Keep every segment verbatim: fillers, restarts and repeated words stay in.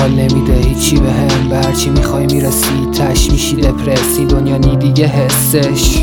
حال نمیده هیچی به هم، به هرچی میخوای میرسی تش میشی دپرسی، دنیا نی دیگه حسش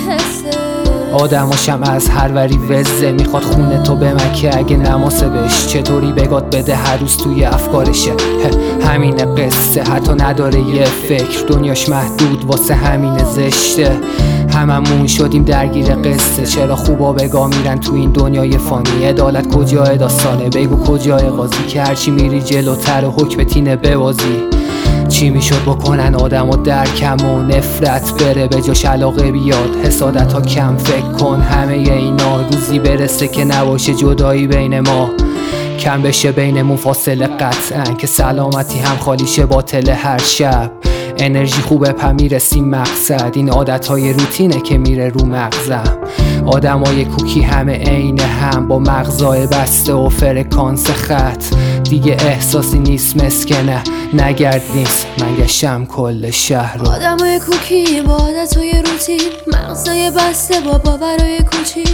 آدماشم از هر وری وزه، میخواد خونه تو بمکه اگه نماسه بش، چطوری بگات بده هر روز توی افکارشه. همینه قصه، حتی نداره یه فکر، دنیاش محدود واسه همینه زشته. هممون شدیم درگیر قصه، چرا خوبا بگا میرن تو این دنیای فانی، عدالت کجای داستانه بگو کجای قاضی، که هرچی میری جلوتر و حکم تینه ببازی. چی میشد بکنن آدم و درکم و نفرت بره به جاش علاقه بیاد، حسادت ها کم فکر کن، همه اینا روزی برسه که نباشه جدایی بین ما، کم بشه بینمون فاصله قطعا، که سلامتی هم خالی شه باطل هر شب. انرژی خوبه پا میرسیم مقصد، این عادت های روتینه که میره رو مغزم. آدم های کوکی همه عین هم، با مغزای بسته و فرکانس خط، دیگه احساسی نیست مسکنه نگرد نیست، من گشتم کل شهر رو. آدم های کوکی با عادت های روتین، مغزای بسته با باورای کوچیک،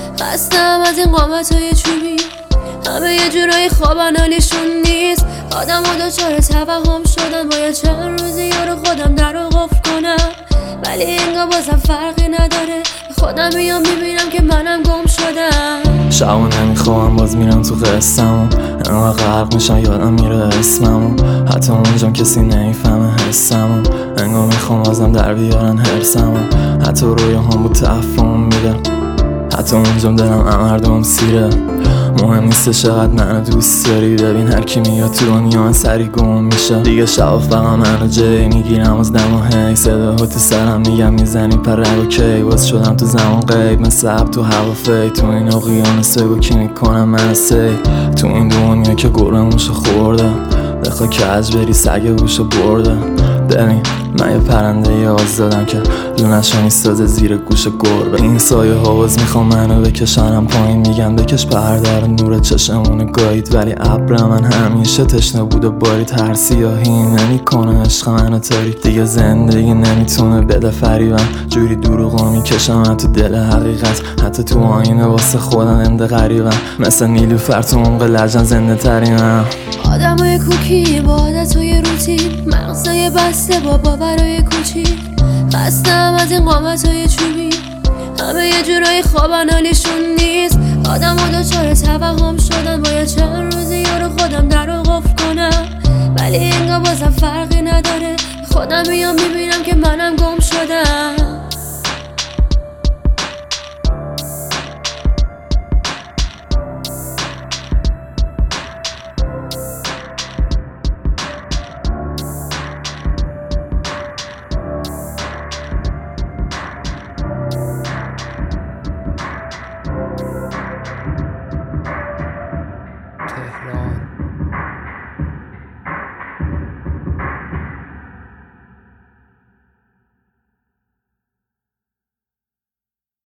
خستم از این قامت های چوبی، همه یه جورایی خوابن حالیشون نیست. آدم ها دچار توهم شدن، باید چند روزی یارو خودم در رو قفل کنم، ولی اینگاه بازم فرقی نداره، خودم میام میبینم که منم گم شدم. شبا نمیخوام باز میرم تو قصه‌مو، انقدر غرق میشم یادم میره اسممو، حتی اونجام کسی نمیفهمه حسمو، انگار میخوام بازم در بیارن حرسمو، حتی رویاهام بود تفاهم میده، حتی اونجام دلم مردم سیره. مهم نیست چقدر منو دوست داری، ببین هر کی میاد تو دنیا من سری گم میشه، دیگه شب فقط منو جای میگیرم از دم و هی، صداها تو سرم میگم میزنی پر رگ و کی، باز شدم تو زمان غیب مثل اب تو هوا فی، تو این اقیانوس بگو کی میکنم من سی، تو این دنیا که گرموشو خورده، بخوای کج بری سگ گوشو برده. ببین من یه پرنده ی آزادم که لونشو میستازه زیر گوش گربه، این سایه ها باز میخوام منو بکشنم پایین، میگم بکش پرده رو نور چشمونو گایید، ولی ابر من همیشه تشنه بود و بارید، هر سیاهی نمیکنه عشق منو تاریک، دیگه زندگی نمیتونه بده فریبم، جوری دروغا میکشم من تو دل حقیقت، حتی تو آینه واسه خودم انده غریبم، مثل نیلوفر تو عمق لجن زنده ترینم. آدم های کوکی با عادت های روتین، مغزای بسته با باورای کوچیک، خستم از این قامت های چوبی، همه یه جورایی خوابن حالیشون نیست. آدم ها دچار توهم شدن، باید چند روزی یارو خودم در رو قفل کنم، ولی اینگاه بازم فرقی نداره، خودم میام میبینم که منم گم شدم.